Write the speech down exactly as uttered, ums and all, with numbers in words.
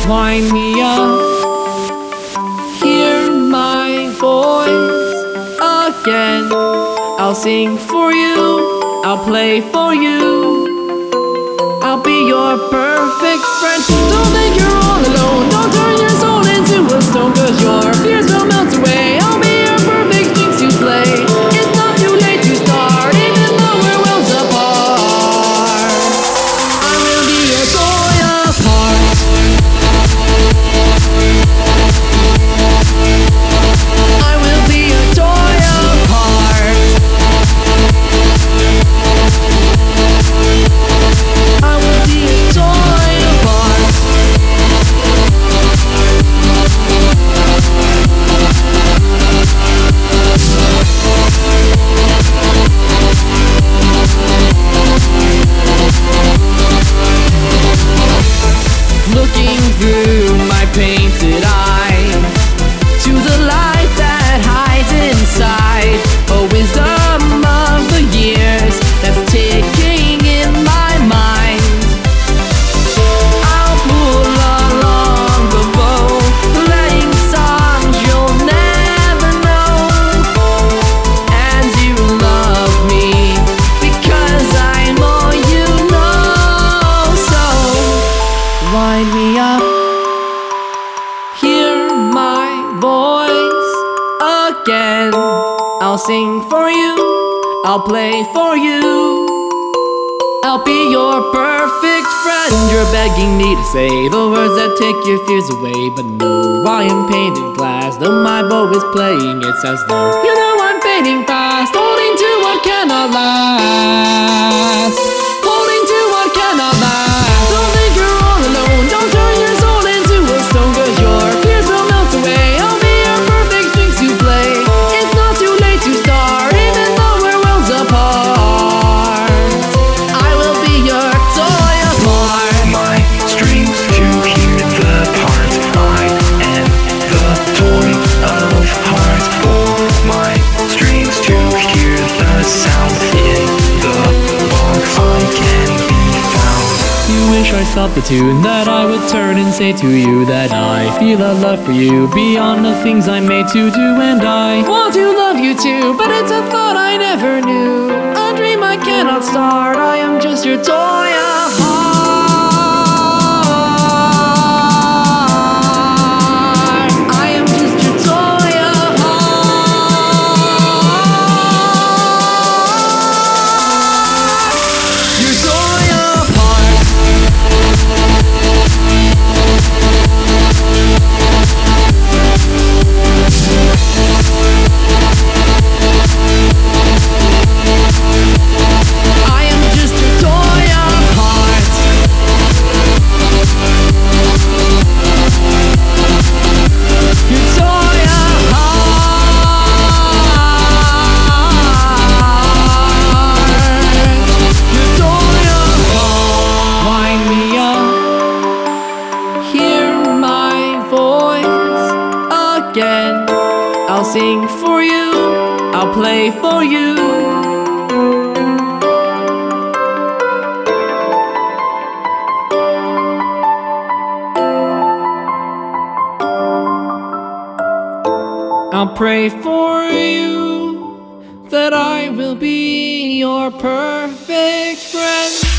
Wind me up, hear my voice again. I'll sing for you, I'll play for you, I'll be your perfect friend. Don't think you're all alone, don't turn your soul into a stone, cause your fears will melt away. I'll be your perfect strings to play. It's not too late to start, even though we're worlds apart. I will be your toy of hearts. I will be your toy of hearts. I will be a toy of hearts. Looking through my painted eye to the light that hides inside, a wisdom of the years that's ticking in my mind. I'll pull along the bow, playing songs you'll never know, and you love me because I'm all you know. So wind me up, hear my voice again. I'll sing for you, I'll play for you, I'll be your perfect friend. You're begging me to say the words that take your fears away, but no, I am painted glass. Though my bow is playing, it's as though you know I'm fading fast, holding to what cannot last, holding to what cannot last. Don't think you're all alone, don't turn your soul into a stone, cause your fears will melt away. I'll be your perfect strings to play. It's not too late to start, even though we're worlds apart. I will be your toy of hearts. My strings to hear the parts. I am the toy of hearts. Pull my strings to hear the sound. In the box I can be found. You wish I stopped the tune, that I would turn and say to you that I feel a love for you beyond the things I'm made to do, and I want to love you too, but it's a thought I never knew, a dream I cannot start. I am just your toy of heart. I am just your toy of heart. Your toy of heart. I am just your toy of hearts. Your toy of hearts. Your toy of hearts. Wind me up, hear my voice again. I'll sing for you, I'll play for you. I'll pray for you that I will be your perfect friend.